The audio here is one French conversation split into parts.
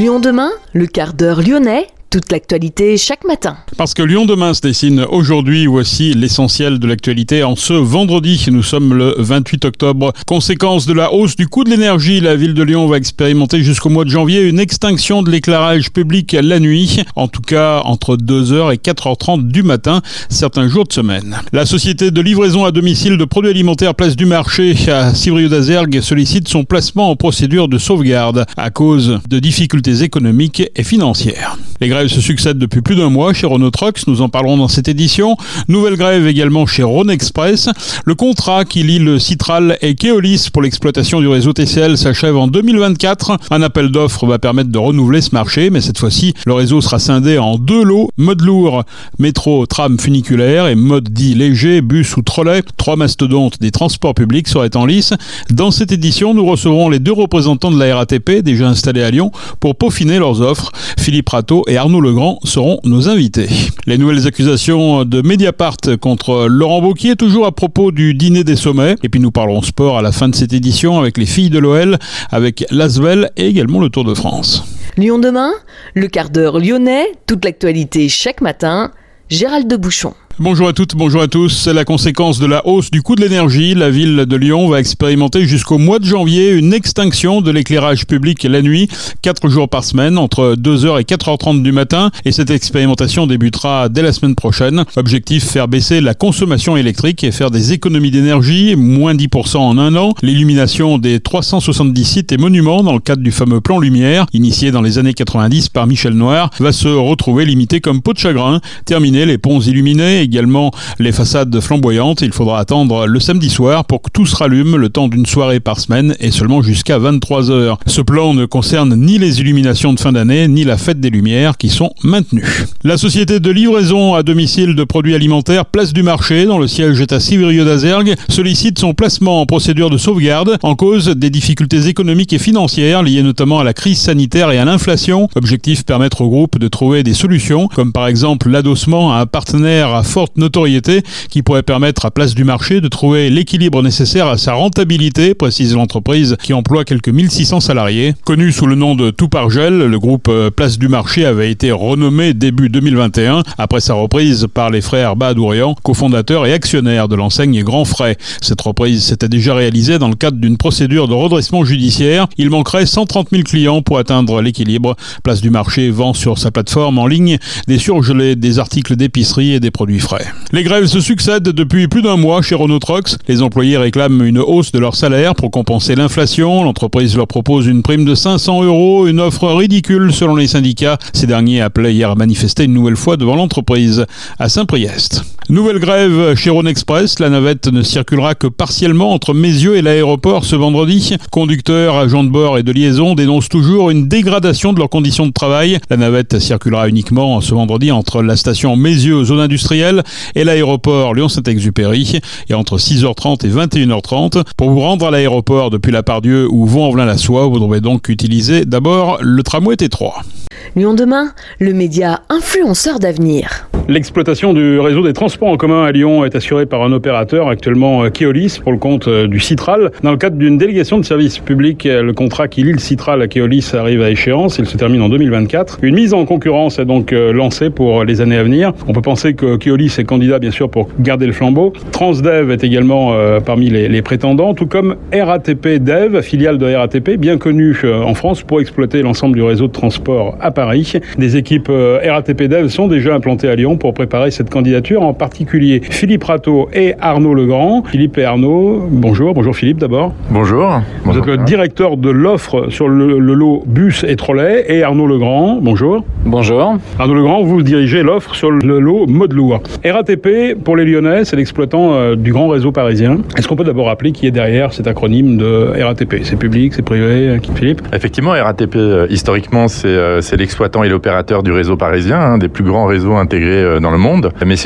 Lyon demain, le quart d'heure lyonnais, toute l'actualité chaque matin. Parce que Lyon demain se dessine aujourd'hui, voici l'essentiel de l'actualité. En ce vendredi, nous sommes le 28 octobre. Conséquence de la hausse du coût de l'énergie, la ville de Lyon va expérimenter jusqu'au mois de janvier une extinction de l'éclairage public la nuit, en tout cas entre 2h et 4h30 du matin, certains jours de semaine. La société de livraison à domicile de produits alimentaires Place du Marché à Civrieux-d'Azergues sollicite son placement en procédure de sauvegarde à cause de difficultés économiques et financières. Les grèves se succèdent depuis plus d'un mois chez Renault Trucks, nous en parlerons dans cette édition. Nouvelle grève également chez Rhône Express. Le contrat qui lie le Citral et Keolis pour l'exploitation du réseau TCL s'achève en 2024. Un appel d'offres va permettre de renouveler ce marché, mais cette fois-ci, le réseau sera scindé en deux lots. Mode lourd, métro, tram funiculaire et mode dit léger, bus ou trolley. 3 mastodontes des transports publics seraient en lice. Dans cette édition, nous recevrons les 2 représentants de la RATP déjà installés à Lyon pour peaufiner leurs offres. Philippe Rateau et Arnaud Legrand seront nos invités. Les nouvelles accusations de Mediapart contre Laurent Wauquiez, toujours à propos du dîner des sommets. Et puis nous parlerons sport à la fin de cette édition avec les filles de l'OL, avec l'Asvel et également le Tour de France. Lyon demain, le quart d'heure lyonnais, toute l'actualité chaque matin, Gérald de Bouchon. Bonjour à toutes, bonjour à tous. C'est la conséquence de la hausse du coût de l'énergie. La ville de Lyon va expérimenter jusqu'au mois de janvier une extinction de l'éclairage public la nuit, 4 jours par semaine, entre 2h et 4h30 du matin. Et cette expérimentation débutera dès la semaine prochaine. Objectif, faire baisser la consommation électrique et faire des économies d'énergie, moins 10% en un an. L'illumination des 370 sites et monuments dans le cadre du fameux plan Lumière, initié dans les années 90 par Michel Noir, va se retrouver limité comme peau de chagrin. Terminer les ponts illuminés, également les façades flamboyantes. Il faudra attendre le samedi soir pour que tout se rallume le temps d'une soirée par semaine et seulement jusqu'à 23h. Ce plan ne concerne ni les illuminations de fin d'année ni la fête des Lumières qui sont maintenues. La société de livraison à domicile de produits alimentaires Place du Marché, dont le siège est à Civrieux-d'Azergues, sollicite son placement en procédure de sauvegarde en cause des difficultés économiques et financières liées notamment à la crise sanitaire et à l'inflation. Objectif, permettre au groupe de trouver des solutions comme par exemple l'adossement à un partenaire à forte notoriété qui pourrait permettre à Place du Marché de trouver l'équilibre nécessaire à sa rentabilité, précise l'entreprise qui emploie quelques 1600 salariés. Connu sous le nom de Toupargel, le groupe Place du Marché avait été renommé début 2021 après sa reprise par les frères Bahadourian, cofondateurs et actionnaires de l'enseigne Grand Frais. Cette reprise s'était déjà réalisée dans le cadre d'une procédure de redressement judiciaire. Il manquerait 130 000 clients pour atteindre l'équilibre. Place du Marché vend sur sa plateforme en ligne des surgelés, des articles d'épicerie et des produits frais. Les grèves se succèdent depuis plus d'un mois chez Renault Trucks. Les employés réclament une hausse de leur salaire pour compenser l'inflation. L'entreprise leur propose une prime de 500 €, une offre ridicule selon les syndicats. Ces derniers appelaient hier à manifester une nouvelle fois devant l'entreprise à Saint-Priest. Nouvelle grève chez Rhône Express. La navette ne circulera que partiellement entre Meyzieux et l'aéroport ce vendredi. Conducteurs, agents de bord et de liaison dénoncent toujours une dégradation de leurs conditions de travail. La navette circulera uniquement ce vendredi entre la station Meyzieux, zone industrielle, et l'aéroport Lyon-Saint-Exupéry, et entre 6h30 et 21h30. Pour vous rendre à l'aéroport depuis la Pardieu ou Vaux-en-Velin-la-Soie, vous devrez donc utiliser d'abord le tramway T3. Lyon demain, le média influenceur d'avenir. L'exploitation du réseau des transports en commun à Lyon est assurée par un opérateur, actuellement Keolis, pour le compte du Citral. Dans le cadre d'une délégation de service public, le contrat qui lie le Citral à Keolis arrive à échéance. Il se termine en 2024. Une mise en concurrence est donc lancée pour les années à venir. On peut penser que Keolis est candidat, bien sûr, pour garder le flambeau. Transdev est également parmi les prétendants, tout comme RATP Dev, filiale de RATP, bien connue en France pour exploiter l'ensemble du réseau de transport à Paris. Des équipes RATP Dev sont déjà implantées à Lyon pour préparer cette candidature, en particulier Philippe Rateau et Arnaud Legrand. Philippe et Arnaud, bonjour. Bonjour Philippe d'abord. Bonjour. Vous êtes le directeur de l'offre sur le lot bus et trolley, et Arnaud Legrand, bonjour. Bonjour. Arnaud Legrand, vous dirigez l'offre sur le lot mode lourd. RATP, pour les Lyonnais, c'est l'exploitant du grand réseau parisien. Est-ce qu'on peut d'abord rappeler qui est derrière cet acronyme de RATP? C'est public, c'est privé, Philippe? Effectivement, RATP, historiquement, c'est l'exploitant et l'opérateur du réseau parisien, un des plus grands réseaux intégrés dans le monde. Mais c'est aussi depuis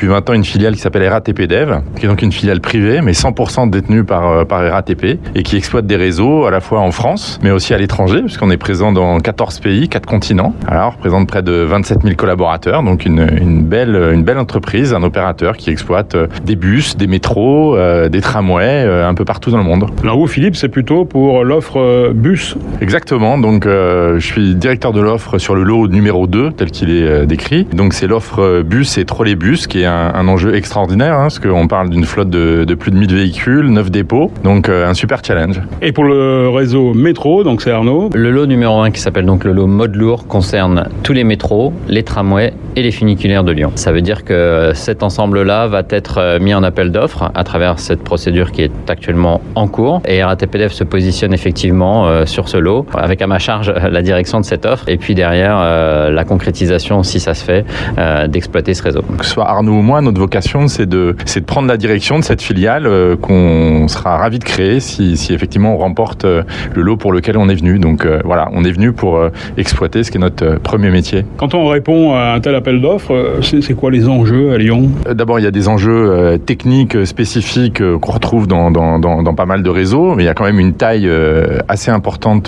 depuis 20 ans une filiale qui s'appelle RATP Dev, qui est donc une filiale privée, mais 100% détenue par RATP, et qui exploite des réseaux à la fois en France, mais aussi à l'étranger, puisqu'on est présent dans 14 pays, 4 continents. Alors, on représente près de 27 000 collaborateurs, donc une belle entreprise, un opérateur qui exploite des bus, des métros, des tramways, un peu partout dans le monde. Alors vous, Philippe, c'est plutôt pour l'offre bus. Exactement, donc je suis directeur de l'offre sur le lot numéro 2, tel qu'il est décrit. Donc c'est l'offre bus et trolleybus, qui est un enjeu extraordinaire, parce qu'on parle d'une flotte de plus de 1000 véhicules, 9 dépôts, donc un super challenge. Et pour le réseau métro, donc c'est Arnaud. Le lot numéro 1, qui s'appelle donc le lot mode lourd, concerne tous les métros, les tramways et les funiculaires de Lyon. Ça veut dire que cet ensemble-là va être mis en appel d'offres à travers cette procédure qui est actuellement en cours. Et RATP Dev se positionne effectivement sur ce lot, avec à ma charge la direction de cette offre, et puis derrière la concrétisation, si ça se fait, d'exploiter ce réseau. Que ce soit Arnaud ou moi, notre vocation, c'est de prendre la direction de cette filiale qu'on sera ravis de créer si effectivement on remporte le lot pour lequel on est venu. Donc voilà, on est venu pour exploiter ce qui est notre premier métier. Quand on répond à un tel appel d'offres, c'est quoi les enjeux à Lyon ? D'abord, il y a des enjeux techniques spécifiques qu'on retrouve dans pas mal de réseaux, mais il y a quand même une taille assez importante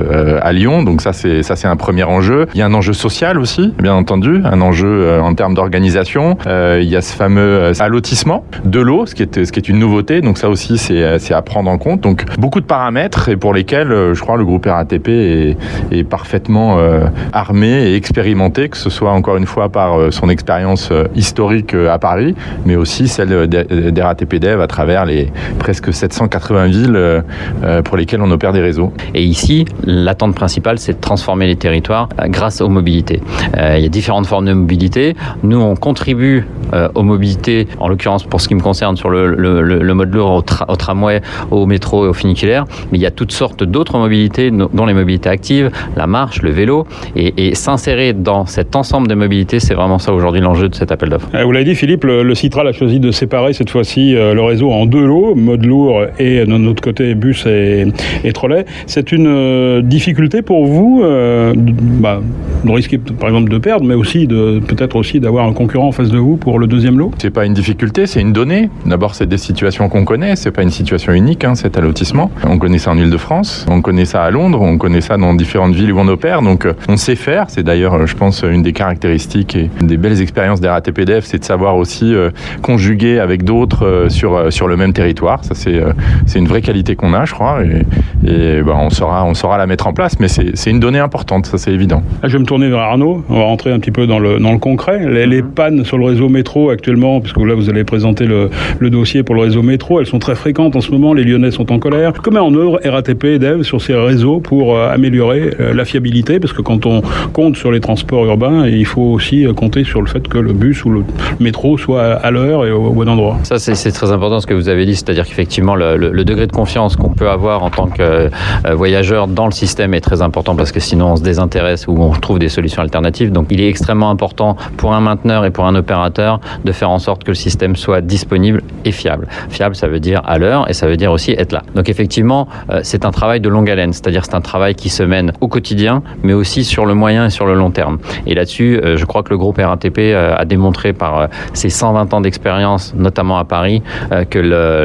à Lyon, donc ça c'est un premier enjeu. Il y a un enjeu social aussi, bien entendu, un enjeu en termes d'organisation. Il y a ce fameux allotissement de l'eau, ce qui est une nouveauté, donc ça aussi c'est à prendre en compte. Donc beaucoup de paramètres, et pour lesquels je crois le groupe RATP est parfaitement armé et expérimenté, que ce soit encore une fois par son expérience historique à Paris, mais aussi celle d'RATP Dev à travers les presque 780 villes pour lesquelles on opère des réseaux. Et ici, l'attente principale, c'est de transformer les territoires grâce aux mobilités. Il y a différentes formes de mobilité. Nous, on contribue aux mobilités, en l'occurrence pour ce qui me concerne sur le mode lourd, au tramway, au métro et au funiculaire, mais il y a toutes sortes d'autres mobilités, dont les mobilités actives, la marche, le vélo, et s'insérer dans cet ensemble de mobilités, c'est vraiment ça aujourd'hui l'enjeu de cet appel d'offres. Vous l'avez dit, Philippe, le Citral a choisi de séparer cette fois-ci le réseau en 2 lots, mode lourd et de notre côté bus et trolley. C'est une difficulté pour vous de risquer par exemple de perdre, mais aussi peut-être aussi d'avoir un concurrent en face de vous pour le deuxième lot ? C'est pas une difficulté, c'est une donnée. D'abord, c'est des situations qu'on connaît, c'est pas une situation unique, cet allotissement. On connaît ça en Île-de-France, on connaît ça à Londres, on connaît ça dans différentes villes où on opère, donc on sait faire. C'est d'ailleurs, je pense, une des caractéristiques et une des belles expériences des RATP Dev, c'est de savoir aussi conjuguer avec d'autres sur le même territoire. Ça, c'est une vraie qualité qu'on a, je crois, et on saura la mettre en place, mais c'est une donnée importante, ça c'est évident. Là, je vais me tourner vers Arnaud, on va rentrer un petit peu dans le concret. Les pannes sur le réseau métro actuellement, puisque là vous allez présenter le dossier pour le réseau métro, elles sont très fréquentes en ce moment, les Lyonnais sont en colère. Comment en œuvre RATP Dev sur ces réseaux pour améliorer la fiabilité, parce que quand on compte sur les transports urbains, il faut aussi compter sur le fait que le bus ou le métro soit à l'heure et au bon endroit. Ça, c'est très important ce que vous avez dit, c'est-à-dire qu'effectivement, le degré de confiance qu'on peut avoir en tant que voyageur dans le système est très important, parce que sinon on se désintéresse ou on trouve des solutions alternatives. Donc il est extrêmement important pour un mainteneur et pour un opérateur de faire en sorte que le système soit disponible et fiable. Fiable, ça veut dire à l'heure, et ça veut dire aussi être là. Donc effectivement, c'est un travail de longue haleine, c'est-à-dire c'est un travail qui se mène au quotidien, mais aussi sur le moyen et sur le long terme. Et là-dessus, je crois que le groupe RATP a démontré par ses 120 ans d'expérience, notamment à Paris, que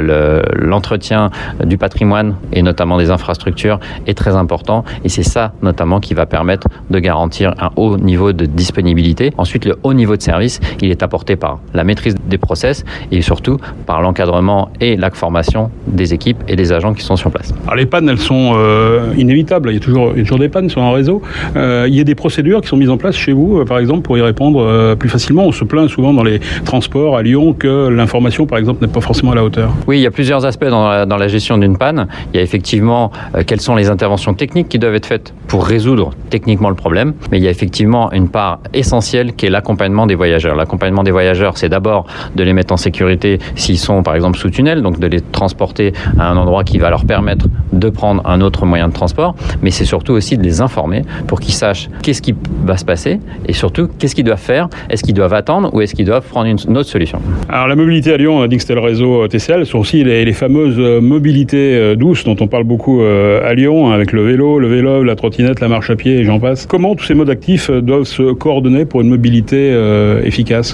l'entretien du patrimoine et notamment des infrastructures est très important, et c'est ça notamment qui va permettre de garantir un haut niveau de disponibilité. Ensuite, le haut niveau de service, il est apporté par la maîtrise des process et surtout par l'encadrement et la formation des équipes et des agents qui sont sur place. Alors les pannes, elles sont inévitables, il y a toujours des pannes sur un réseau. Il y a des procédures qui sont mises en place chez vous, par exemple, pour y répondre plus facilement. On se plaint souvent dans les transports à Lyon que l'information, par exemple, n'est pas forcément à la hauteur. Oui, il y a plusieurs aspects dans la gestion d'une panne. Il y a effectivement quelles sont les interventions techniques qui doivent être faites pour résoudre techniquement le problème, mais il y a effectivement une part essentielle qui est l'accompagnement des voyageurs. L'accompagnement des voyageurs, c'est d'abord de les mettre en sécurité s'ils sont par exemple sous tunnel, donc de les transporter à un endroit qui va leur permettre de prendre un autre moyen de transport, mais c'est surtout aussi de les informer pour qu'ils sachent qu'est-ce qui va se passer et surtout qu'est-ce qu'ils doivent faire, est-ce qu'ils doivent attendre ou est-ce qu'ils doivent prendre une autre solution. Alors la mobilité à Lyon, on a dit que c'était le réseau TCL, ce sont aussi les fameuses mobilités douces dont on parle beaucoup à Lyon, avec le vélo, la trottinette, la marche à pied et j'en passe. Comment tous ces modes actifs doivent se coordonner pour une mobilité efficace, Philippe?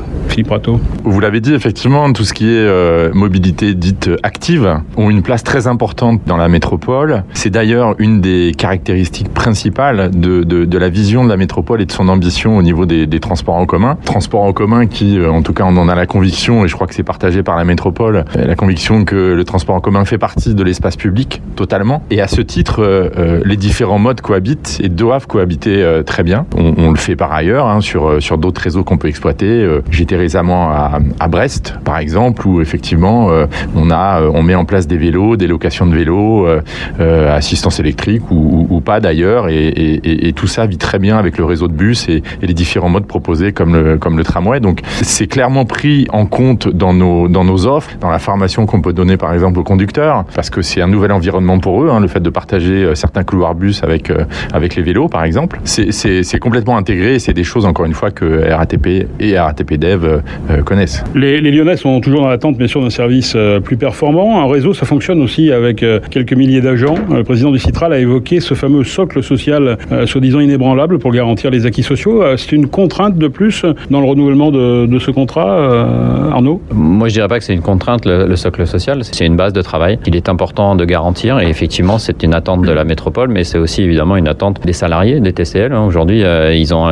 Philippe Rateau. Vous l'avez dit, effectivement, tout ce qui est mobilité dite active ont une place très importante dans la métropole. C'est d'ailleurs une des caractéristiques principales de la vision de la métropole et de son ambition au niveau des transports en commun. Transports en commun qui, en tout cas, on en a la conviction, et je crois que c'est partagé par la métropole, la conviction que le transport en commun fait partie de l'espace public totalement. Et à ce titre, les différents modes cohabitent et doivent cohabiter très bien. On le fait par ailleurs sur d'autres réseaux qu'on peut exploiter. J'étais récemment à Brest, par exemple, où effectivement on met en place des vélos, des locations de vélos, assistance électrique ou pas d'ailleurs, et tout ça vit très bien avec le réseau de bus et les différents modes proposés comme le tramway. Donc c'est clairement pris en compte dans nos offres, dans la formation qu'on peut donner par exemple aux conducteurs, parce que c'est un nouvel environnement pour eux, le fait de partager certains couloirs bus avec les vélos par exemple. C'est complètement intégré et c'est des choses encore une fois que RATP et RATP Dev connaissent. Les Lyonnais sont toujours dans l'attente bien sûr d'un service plus performant. Un réseau, ça fonctionne aussi avec quelques milliers d'agents. Le président du Citral a évoqué ce fameux socle social soi-disant inébranlable pour garantir les acquis sociaux. C'est une contrainte de plus dans le renouvellement de ce contrat, Arnaud ? Moi, je dirais pas que c'est une contrainte, le socle social. C'est une base de travail qu'il est important de garantir. Et effectivement, c'est une attente de la métropole, mais c'est aussi évidemment une attente des salariés, des TCL. Aujourd'hui, ils ont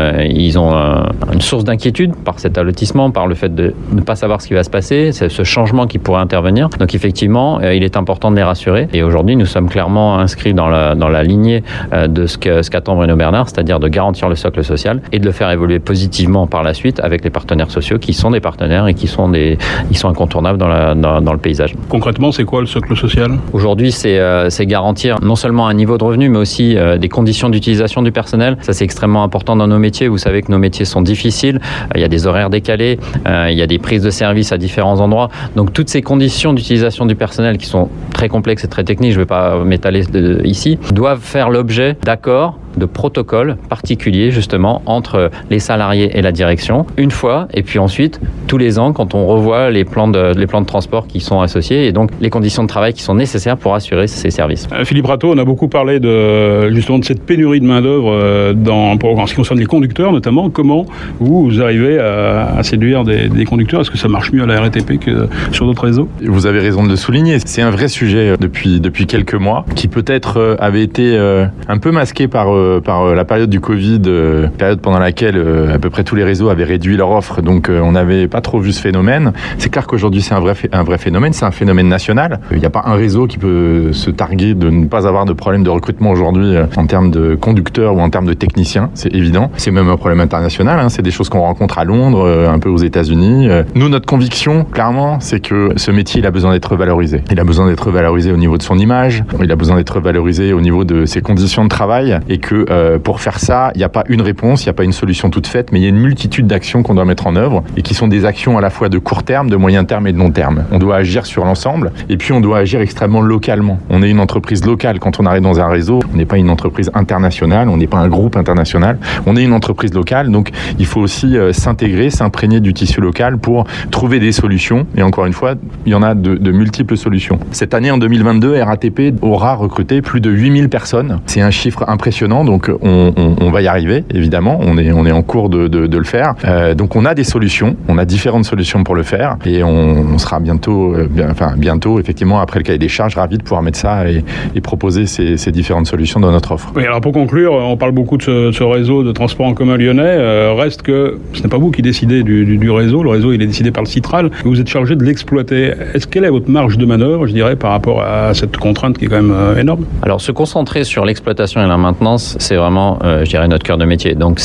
une source d'inquiétude par cet allotissement, par le fait de ne pas savoir ce qui va se passer, c'est ce changement qui pourrait intervenir. Donc effectivement, il est important de les rassurer. Et aujourd'hui, nous sommes clairement inscrits dans la lignée de ce qu'attend Bruno Bernard, c'est-à-dire de garantir le socle social et de le faire évoluer positivement par la suite avec les partenaires sociaux qui sont des partenaires et qui sont incontournables dans le paysage. Concrètement, c'est quoi le socle social ? Aujourd'hui, c'est garantir non seulement un niveau de revenu, mais aussi des conditions d'utilisation du personnel. Ça, c'est extrêmement important dans nos métiers. Vous savez que nos métiers sont difficiles. Il y a des horaires décalés, il y a des prises de service à différents endroits. Donc, toutes ces conditions d'utilisation du personnel qui sont très complexes et très techniques, je ne vais pas m'étaler ici, doivent faire l'objet d'accords, de protocoles particuliers justement entre les salariés et la direction une fois, et puis ensuite tous les ans quand on revoit les plans de transport qui sont associés et donc les conditions de travail qui sont nécessaires pour assurer ces services. Philippe Rateau, on a beaucoup parlé justement de cette pénurie de main-d'œuvre en ce qui concerne les conducteurs notamment. Comment vous arrivez à séduire des conducteurs ? Est-ce que ça marche mieux à la RATP que sur d'autres réseaux ? Vous avez raison de le souligner. C'est un vrai sujet depuis quelques mois qui peut-être avait été un peu masqué par la période du Covid, période pendant laquelle à peu près tous les réseaux avaient réduit leur offre, donc on n'avait pas trop vu ce phénomène. C'est clair qu'aujourd'hui c'est un vrai phénomène, c'est un phénomène national. Il n'y a pas un réseau qui peut se targuer de ne pas avoir de problème de recrutement aujourd'hui en termes de conducteurs ou en termes de techniciens, c'est évident. C'est même un problème international, c'est des choses qu'on rencontre à Londres, un peu aux États-Unis. Nous, notre conviction, clairement, c'est que ce métier, il a besoin d'être valorisé. Il a besoin d'être valorisé au niveau de son image, il a besoin d'être valorisé au niveau de ses conditions de travail, et que pour faire ça, il n'y a pas une réponse, il n'y a pas une solution toute faite, mais il y a une multitude d'actions qu'on doit mettre en œuvre et qui sont des actions à la fois de court terme, de moyen terme et de long terme. On doit agir sur l'ensemble et puis on doit agir extrêmement localement. On est une entreprise locale quand on arrive dans un réseau, on n'est pas une entreprise internationale, on n'est pas un groupe international, on est une entreprise locale, donc il faut aussi s'intégrer, s'imprégner du tissu local pour trouver des solutions, et encore une fois, il y en a de multiples solutions. Cette année, en 2022, RATP aura recruté plus de 8000 personnes. C'est un chiffre impressionnant, donc on va y arriver, évidemment, on est en cours de le faire. Donc on a des solutions, on a différentes solutions pour le faire, et on sera bientôt, effectivement, après le cahier des charges, ravis de pouvoir mettre ça et proposer ces différentes solutions dans notre offre. Oui, alors pour conclure, on parle beaucoup de ce réseau de transport en commun lyonnais. Reste que ce n'est pas vous qui décidez du réseau. Le réseau, il est décidé par le Citral. Vous êtes chargé de l'exploiter. Quelle est votre marge de manœuvre, je dirais, par rapport à cette contrainte qui est quand même énorme ? Alors, se concentrer sur l'exploitation et la maintenance, c'est vraiment, je dirais, notre cœur de métier. Donc,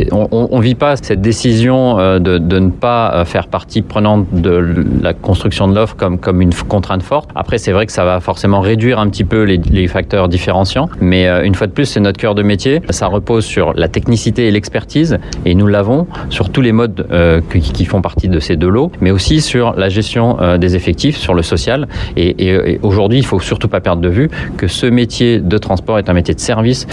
on vit pas cette décision de ne pas faire partie prenante de la construction de l'offre comme une contrainte forte. Après, c'est vrai que ça va forcément réduire un petit peu les facteurs différenciants. Mais une fois de plus, c'est notre cœur de métier. Ça repose sur la technicité et l'expertise. Et nous l'avons sur tous les modes qui font partie de ces deux lots, mais aussi sur la gestion des effectifs, sur le social. Et aujourd'hui, il faut surtout pas perdre de vue que ce métier de transport est un métier de service fait par des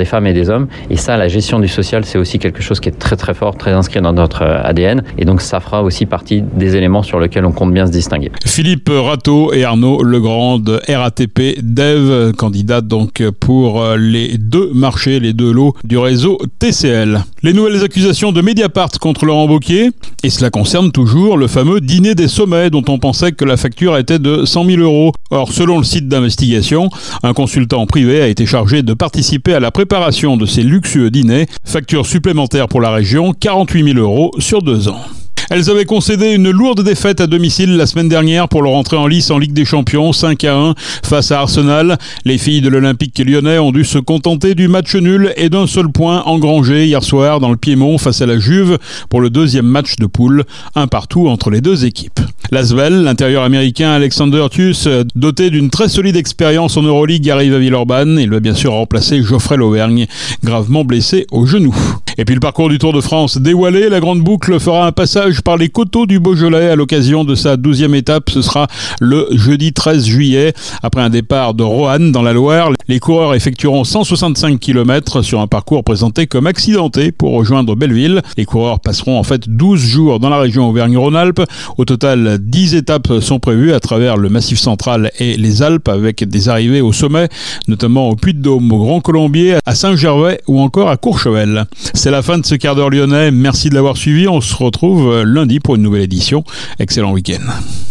femmes et des hommes. Et ça, la gestion du social, c'est aussi quelque chose qui est très très fort, très inscrit dans notre ADN. Et donc ça fera aussi partie des éléments sur lesquels on compte bien se distinguer. Philippe Rateau et Arnaud Legrand de RATP Dev, candidats donc pour les 2 marchés, les 2 lots du réseau TCL. Les nouvelles accusations de Mediapart contre Laurent Wauquiez, et cela concerne toujours le fameux dîner des sommets dont on pensait que la facture était de 100 000 €. Or, selon le site d'investigation, un consultant privé a été chargé de participer à la préparation de ces luxueux dîners. Facture supplémentaire pour la région, 48 000 € sur 2 ans. Elles avaient concédé une lourde défaite à domicile la semaine dernière pour leur entrée en lice en Ligue des Champions, 5-1 face à Arsenal. Les filles de l'Olympique lyonnais ont dû se contenter du match nul et d'un seul point engrangé hier soir dans le Piémont face à la Juve pour le 2e match de poule, 1-1 entre les 2 équipes. L'Asvel, l'intérieur américain Alexander Thius, doté d'une très solide expérience en Euroleague, arrive à Villeurbanne. Il va bien sûr remplacer Geoffrey Lauvergne, gravement blessé au genou. Et puis le parcours du Tour de France dévoilé, la Grande Boucle fera un passage par les coteaux du Beaujolais à l'occasion de sa 12e étape. Ce sera le jeudi 13 juillet. Après un départ de Roanne dans la Loire, les coureurs effectueront 165 km sur un parcours présenté comme accidenté pour rejoindre Belleville. Les coureurs passeront en fait 12 jours dans la région Auvergne-Rhône-Alpes. Au total, 10 étapes sont prévues à travers le Massif central et les Alpes avec des arrivées au sommet, notamment au Puy-de-Dôme, au Grand Colombier, à Saint-Gervais ou encore à Courchevel. C'est la fin de ce quart d'heure lyonnais. Merci de l'avoir suivi. On se retrouve lundi pour une nouvelle édition. Excellent week-end.